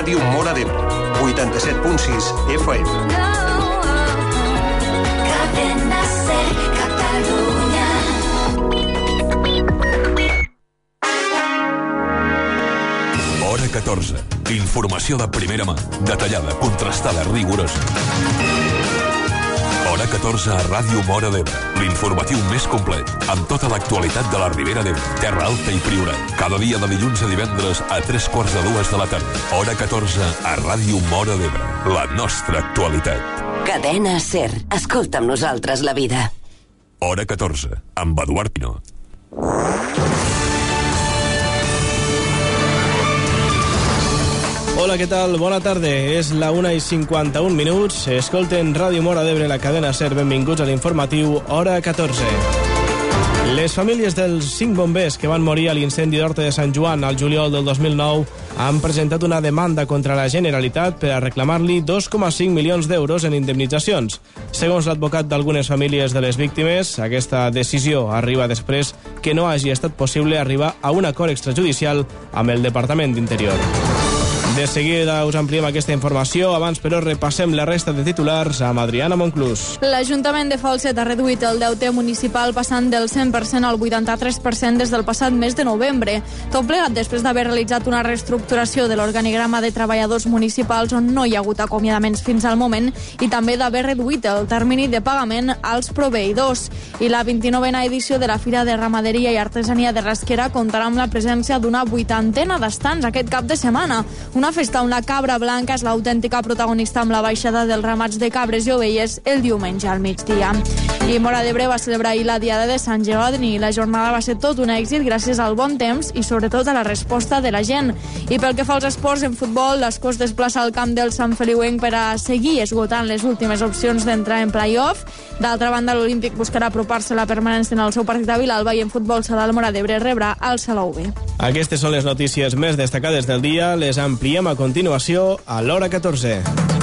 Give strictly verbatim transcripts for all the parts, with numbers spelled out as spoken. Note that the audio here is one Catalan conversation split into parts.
Ràdio Móra d'Ebre, vuitanta-set punt sis F M. Cadena Ser, Catalunya. Hora catorze. Informació de primera mà, detallada, contrastada, rigorosa. Hora catorze a Ràdio Móra d'Ebre. L'informatiu més complet, amb tota l'actualitat de la Ribera d'Ebre, Terra Alta i Priorat. Cada dia de dilluns a divendres a tres quarts de dues de la tarda. Hora catorze a Ràdio Móra d'Ebre. La nostra actualitat. Cadena Ser. Escolta amb nosaltres la vida. Hora catorze, amb Eduard Pino. Hola, què tal? Bona tarda. És la una i cinquanta-un minuts. Escolten Ràdio Móra d'Ebre, la cadena Ser. Benvinguts a l'informatiu Hora catorze. Les famílies dels cinc bombers que van morir a l'incendi d'Horta de Sant Joan al juliol del dos mil nou han presentat una demanda contra la Generalitat per a reclamar-li dos coma cinc milions d'euros en indemnitzacions. Segons l'advocat d'algunes famílies de les víctimes, aquesta decisió arriba després que no hagi estat possible arribar a un acord extrajudicial amb el Departament d'Interior. De seguida us ampliem aquesta informació. Abans, però, repassem la resta de titulars amb Adriana Monclús. L'Ajuntament de Falset ha reduït el deute municipal passant del cent per cent al vuitanta-tres per cent des del passat mes de novembre. Tot plegat després d'haver realitzat una reestructuració de l'organigrama de treballadors municipals on no hi ha hagut acomiadaments fins al moment i també d'haver reduït el termini de pagament als proveïdors. I la vint-i-novena edició de la Fira de Ramaderia i Artesania de Rasquera comptarà amb la presència d'una vuitantena d'estants aquest cap de setmana. Una festa on la cabra blanca és l'autèntica protagonista amb la baixada dels ramats de cabres i ovelles el diumenge al migdia. I Móra d'Ebre va celebrar ahir la Diada de Sant Jeroni. La jornada va ser tot un èxit gràcies al bon temps i sobretot a la resposta de la gent. I pel que fa als esports, en futbol, l'Escó es desplaça al camp del Sant Feliuenc per a seguir esgotant les últimes opcions d'entrar en play-off. D'altra banda, l'Olímpic buscarà apropar-se a la permanència en el seu partit a Vilalba i en futbol sala del Móra d'Ebre rebrà el Salou B. Aquestes són les notícies més destacades del dia. Les ampliem a continuació a l'hora catorze.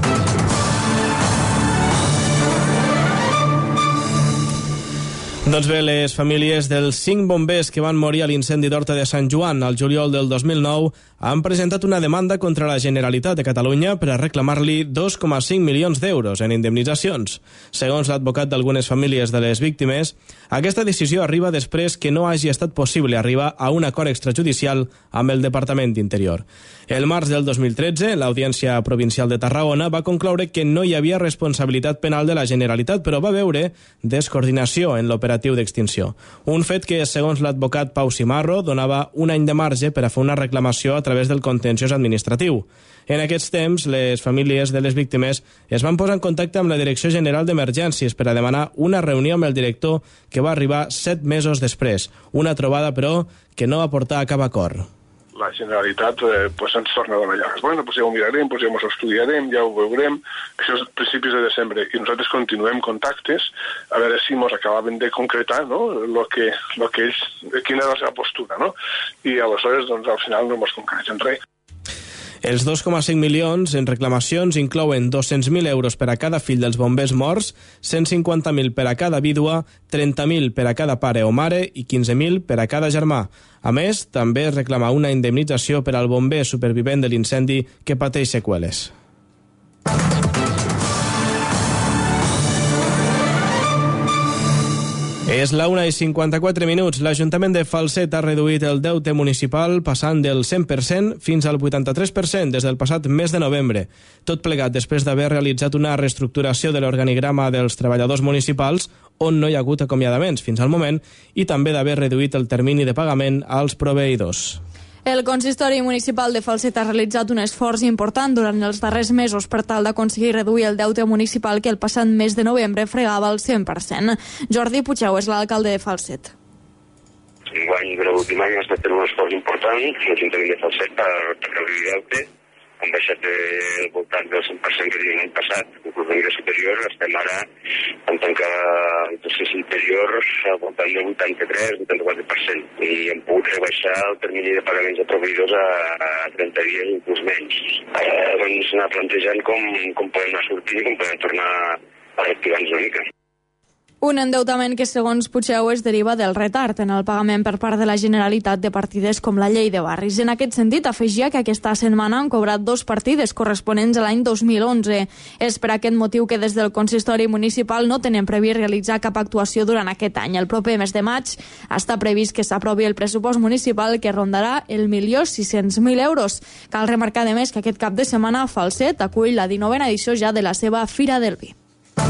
Doncs bé, les famílies dels cinc bombers que van morir a l'incendi d'Horta de Sant Joan al juliol del dos mil nou han presentat una demanda contra la Generalitat de Catalunya per a reclamar-li dos coma cinc milions d'euros en indemnitzacions. Segons l'advocat d'algunes famílies de les víctimes, aquesta decisió arriba després que no hagi estat possible arribar a un acord extrajudicial amb el Departament d'Interior. El març del dos mil tretze, l'Audiència Provincial de Tarragona va concloure que no hi havia responsabilitat penal de la Generalitat, però va veure descoordinació en l'operatiu d'extinció. Un fet que, segons l'advocat Pau Simarro, donava un any de marge per a fer una reclamació a través del contenciós administratiu. En aquests temps, les famílies de les víctimes es van posar en contacte amb la Direcció General d'Emergències per a demanar una reunió amb el director que va arribar set mesos després. Una trobada, però, que no va portar a cap acord. La Generalitat eh, pues ens torna a donar llaves. Bueno, pues ja ho mirarem, pues ja ho estudiarem, ja ho veurem. Això és principis de desembre i nosaltres continuem contactes a veure si ens acabaven de concretar, no?, lo que, lo que ells, quina era la seva postura, no? I aleshores, doncs, al final no ens concreten res. Els dos coma cinc milions en reclamacions inclouen dos-cents mil euros per a cada fill dels bombers morts, cent cinquanta mil per a cada vídua, trenta mil per a cada pare o mare i quinze mil per a cada germà. A més, també es reclama una indemnització per al bomber supervivent de l'incendi que pateix seqüeles. És la una i cinquanta-quatre minuts. L'Ajuntament de Falset ha reduït el deute municipal passant del cent per cent fins al vuitanta-tres per cent des del passat mes de novembre. Tot plegat després d'haver realitzat una reestructuració de l'organigrama dels treballadors municipals on no hi ha hagut acomiadaments fins al moment i també d'haver reduït el termini de pagament als proveïdors. El consistori municipal de Falset ha realitzat un esforç important durant els darrers mesos per tal d'aconseguir reduir el deute municipal que el passat mes de novembre fregava el cent per cent. Jordi Puigeu és l'alcalde de Falset. Enguany, per l'últim any, ha estat un esforç important l'Ajuntament de Falset per, per reduir el deute. Han baixat del voltant del cent per cent que teníem l'any passat, inclús a nivell superior. Estem ara en tancar l'exercici interior al voltant del vuitanta-tres vuitanta-quatre per cent i hem pogut rebaixar el termini de pagaments de proveïdors a, a trenta dies, inclús menys. Ara doncs anar plantejant com, com podem anar sortint i com podem tornar a reactivar-nos una mica. Un endeutament que, segons Puigdemont, es deriva del retard en el pagament per part de la Generalitat de partides com la llei de barris. En aquest sentit, afegia que aquesta setmana han cobrat dos partides corresponents a l'any dos mil onze. És per aquest motiu que des del consistori municipal no tenen previst realitzar cap actuació durant aquest any. El proper mes de maig està previst que s'aprovi el pressupost municipal, que rondarà el milió sis-cents mil euros. Cal remarcar, a més, que aquest cap de setmana Falset acull la dinovena edició ja de la seva Fira del Vi.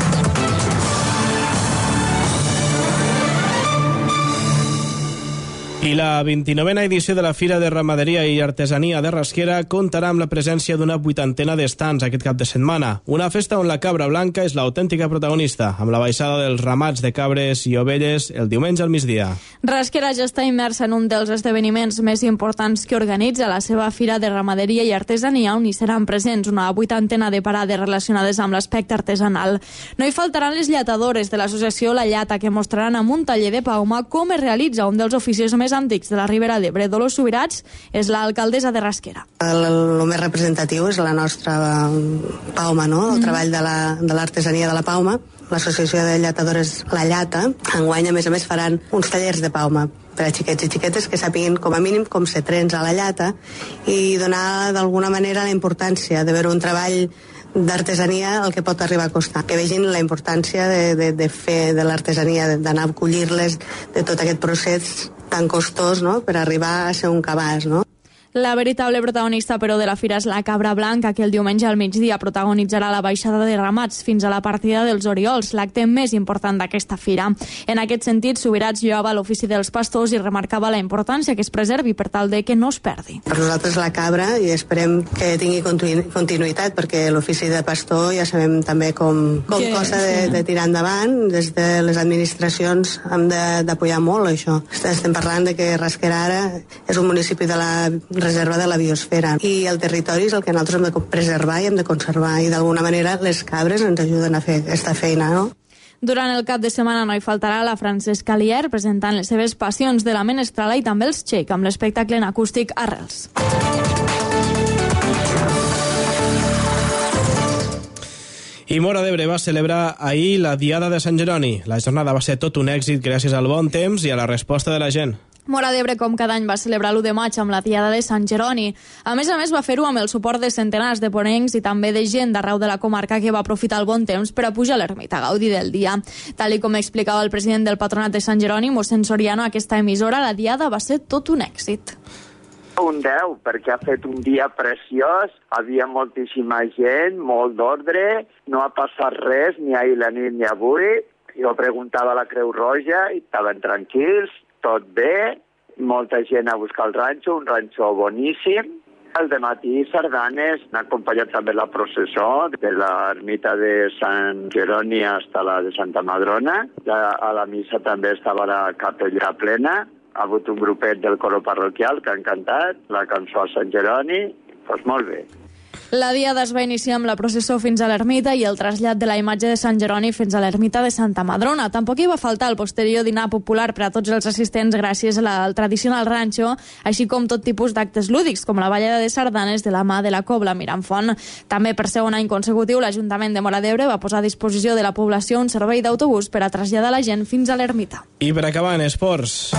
I la vint-i-novena edició de la Fira de Ramaderia i Artesania de Rasquera comptarà amb la presència d'una vuitantena d'estants aquest cap de setmana. Una festa on la cabra blanca és l'autèntica protagonista, amb la baixada dels ramats de cabres i ovelles el diumenge al migdia. Rasquera ja està immersa en un dels esdeveniments més importants que organitza, la seva Fira de Ramaderia i Artesania, on hi seran presents una vuitantena de parades relacionades amb l'aspecte artesanal. No hi faltaran les llatadores de l'associació La Llata, que mostraran amb un taller de pauma com es realitza un dels oficis més antics de la Ribera d'Ebre. Dolors Subirats és l'alcaldessa de Rasquera. El, el més representatiu és la nostra pauma, no? El mm. treball de l'artesania la, de la pauma. L'associació de llatadores La Llata, enguany, a més a més, faran uns tallers de pauma per a xiquets i xiquetes que sàpiguin com a mínim com se trens a la llata i donar d'alguna manera la importància de veure un treball d'artesania el que pot arribar a costar. Que vegin la importància de, de, de fer de l'artesania, d'anar a collir-les, de tot aquest procés tan costós, no?, per arribar a ser un cabàs, no? La veritable protagonista, però, de la fira és la cabra blanca, que el diumenge al migdia protagonitzarà la baixada de ramats fins a la partida dels Oriols, l'acte més important d'aquesta fira. En aquest sentit, Subirats lloava l'ofici dels pastors i remarcava la importància que es preservi per tal de que no es perdi. Per nosaltres la cabra, i esperem que tingui continuïtat, perquè l'ofici de pastor ja sabem també com, com que, cosa de, sí. de tirar endavant. Des de les administracions hem d'apoyar molt això. Estem parlant de que Rasquera ara és un municipi de la reserva de la biosfera i el territori és el que nosaltres hem de preservar i hem de conservar, i d'alguna manera les cabres ens ajuden a fer aquesta feina, no? Durant el cap de setmana no hi faltarà la Francesca Lier presentant les seves passions de la menestrala i també els Txec amb l'espectacle en acústic Arrels. I Móra d'Ebre va celebrar ahir la Diada de Sant Jeroni. La jornada va ser tot un èxit gràcies al bon temps i a la resposta de la gent. Móra d'Ebre, com cada any, va celebrar l'u de maig amb la Diada de Sant Jeroni. A més a més, va fer-ho amb el suport de centenars de ponents i també de gent d'arreu de la comarca que va aprofitar el bon temps per a pujar a l'ermita a gaudir del dia. Tal i com explicava el president del Patronat de Sant Jeroni, mossèn Soriano, aquesta emissora, la Diada va ser tot un èxit. Un deu, perquè ha fet un dia preciós, havia moltíssima gent, molt d'ordre, no ha passat res ni ahir la nit ni avui. Jo preguntava a la Creu Roja i estaven tranquils, tot bé, molta gent a buscar el ranxo, un ranxo boníssim. Al dematí sardanes, han acompanyat també la processó de l'ermita de Sant Jeroni fins a la de Santa Madrona. A la missa també estava la capella plena. Ha hagut un grupet del coro parroquial que han cantat la cançó a Sant Jeroni. Doncs molt bé. La Diada es va iniciar amb la processó fins a l'ermita i el trasllat de la imatge de Sant Jeroni fins a l'ermita de Santa Madrona. Tampoc hi va faltar el posterior dinar popular per a tots els assistents gràcies al tradicional ranxo, així com tot tipus d'actes lúdics, com la ballada de sardanes de la mà de la Cobla Mirafont. També per segon any consecutiu, l'Ajuntament de Móra d'Ebre va posar a disposició de la població un servei d'autobús per a traslladar la gent fins a l'ermita. I per acabar, en esports.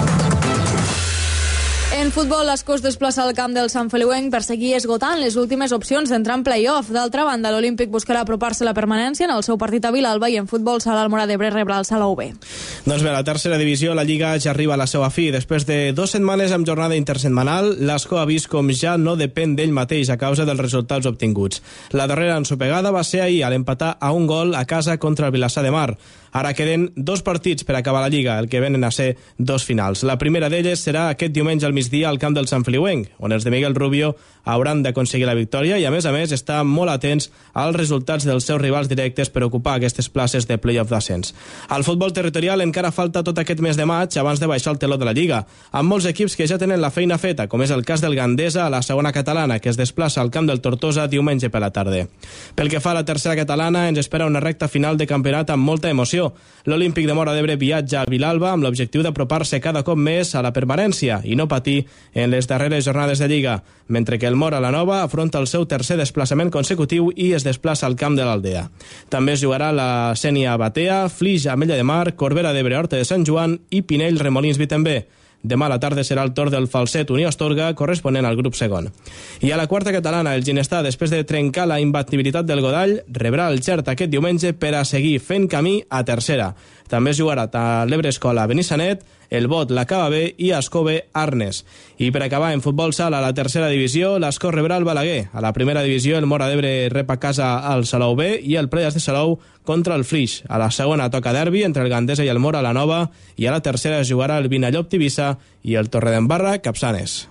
En futbol, l'Escó es desplaça al camp del Sant Feliuenc per seguir esgotant les últimes opcions d'entrar en play-off. D'altra banda, l'Olímpic buscarà apropar-se a la permanència en el seu partit a Vilalba i en futbol sala el Móra d'Ebre rebrà el Salou B. Doncs bé, la tercera divisió, la Lliga ja arriba a la seva fi. Després de dues setmanes amb jornada intersetmanal, l'Escó ha vist com ja no depèn d'ell mateix a causa dels resultats obtinguts. La darrera ensopegada va ser ahir a l'empatar a un gol a casa contra el Vilassar de Mar. Ara queden dos partits per acabar la Lliga, el que venen a ser dos finals. La primera d'elles serà aquest diumenge al migdia al camp del Sant Feliuenc, on els de Miguel Rubio hauran d'aconseguir la victòria i, a més a més, estar molt atents als resultats dels seus rivals directes per ocupar aquestes places de play-off d'ascens. Al futbol territorial encara falta tot aquest mes de maig abans de baixar el teló de la Lliga, amb molts equips que ja tenen la feina feta, com és el cas del Gandesa a la segona catalana, que es desplaça al camp del Tortosa diumenge per la tarda. Pel que fa a la tercera catalana, ens espera una recta final de campionat amb molta emoció. divisió. L'Olímpic de Móra d'Ebre viatja a Vilalba amb l'objectiu d'apropar-se cada cop més a la permanència i no patir en les darreres jornades de Lliga, mentre que el Móra la Nova afronta el seu tercer desplaçament consecutiu i es desplaça al camp de l'Aldea. També es jugarà la Sénia Batea, Flix Ametlla de Mar, Corbera d'Ebre Horta de Sant Joan i Pinell Remolins Vitembé. Demà a la tarda serà el torn del Falset Unió Astorga, corresponent al grup segon. I a la quarta catalana, el Ginestar, després de trencar la imbatibilitat del Godall, rebrà el Xert aquest diumenge per a seguir fent camí a tercera. També es jugarà a l'Ebre Escola Benissanet, el Bot, la Cava B i Ascove Arnes. I per acabar, en futbol sala, a la tercera divisió, l'Escó rebrà el Balaguer. A la primera divisió, el Móra d'Ebre rep a casa al Salou B i el Playas de Salou contra el Flix. A la segona toca derbi entre el Gandesa i el Móra la Nova i a la tercera es jugarà el Vinallop Tivissa i el Torredembarra Capçanes.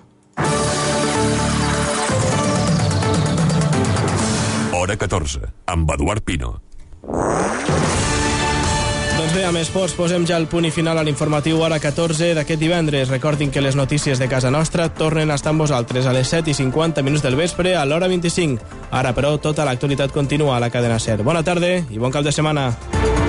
Hora catorze, amb Eduard Pino. Doncs bé, amb esports posem ja el punt i final a l'informatiu Hora catorze d'aquest divendres. Recordin que les notícies de casa nostra tornen a estar amb vosaltres a les set i cinquanta minuts del vespre a l'hora vint-i-cinc. Ara, però, tota l'actualitat continua a la cadena SER. Bona tarda i bon cap de setmana.